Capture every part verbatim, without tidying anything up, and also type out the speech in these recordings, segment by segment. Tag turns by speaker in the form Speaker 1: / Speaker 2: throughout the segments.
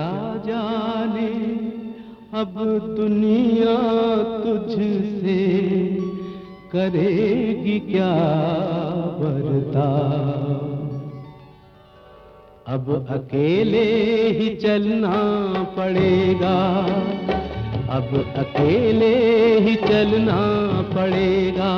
Speaker 1: क्या जाने अब दुनिया तुझसे करेगी क्या बर्ताव। अब अकेले ही चलना पड़ेगा, अब अकेले ही चलना पड़ेगा।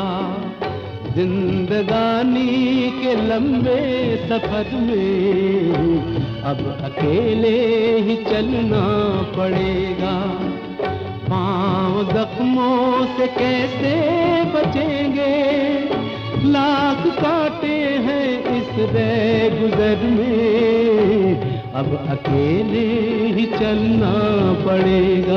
Speaker 1: जिंदगानी के लंबे सफर में अब अकेले ही चलना पड़ेगा। पांव जख्मों से कैसे बचेंगे, लाख कांटे हैं इस रह गुजर में। अब अकेले ही चलना पड़ेगा।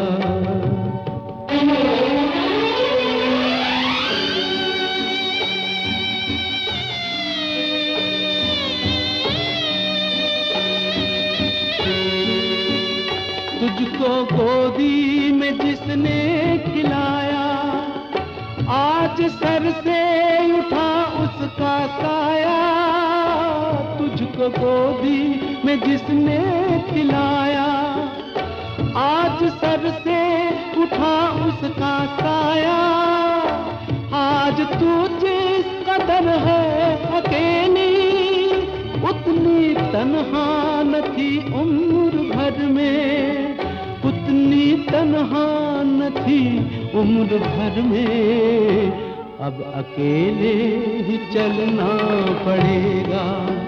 Speaker 1: तुझको गोदी में जिसने खिलाया, आज सर से उठा उसका साया। तुझको गोदी में जिसने खिलाया, आज सर से उठा उसका साया। आज तू जिस कदर है अकेली, उतनी तन्हा न थी उम्र भर में, उतनी तन्हा न थी उम्र भर में। अब अकेले ही चलना पड़ेगा,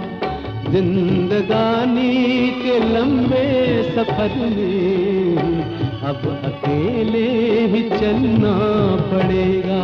Speaker 1: जिंदगानी के लंबे सफर में। अब अकेले ही चलना पड़ेगा।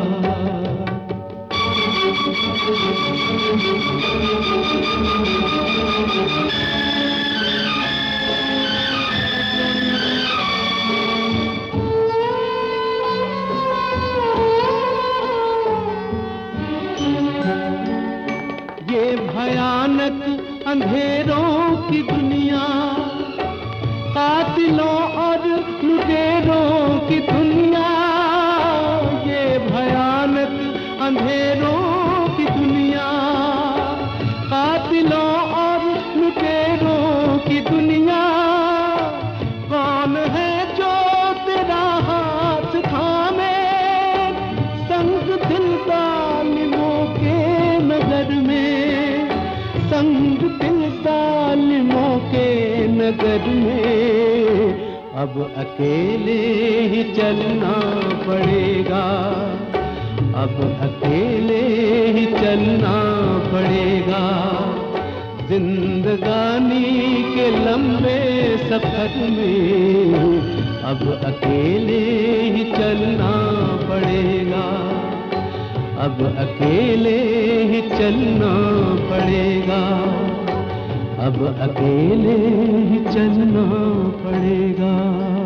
Speaker 1: ये भयानक अंधेरों की दुनिया, कातिलों और लुटेरों की दुनिया। ये भयानक अंधेरों की दुनिया, कातिलों और लुटेरों की दुनिया। कौन है जो तेरा हाथ थामे, संग दिल जालिमों के नगर में, संग दिल जालिमों के नगर में। अब अकेले ही चलना पड़ेगा, अब अकेले ही चलना पड़ेगा। जिंदगानी के लंबे सफर में अब अकेले ही चलना पड़ेगा, अब अकेले ही चलना पड़ेगा, अब अकेले ही चलना पड़ेगा।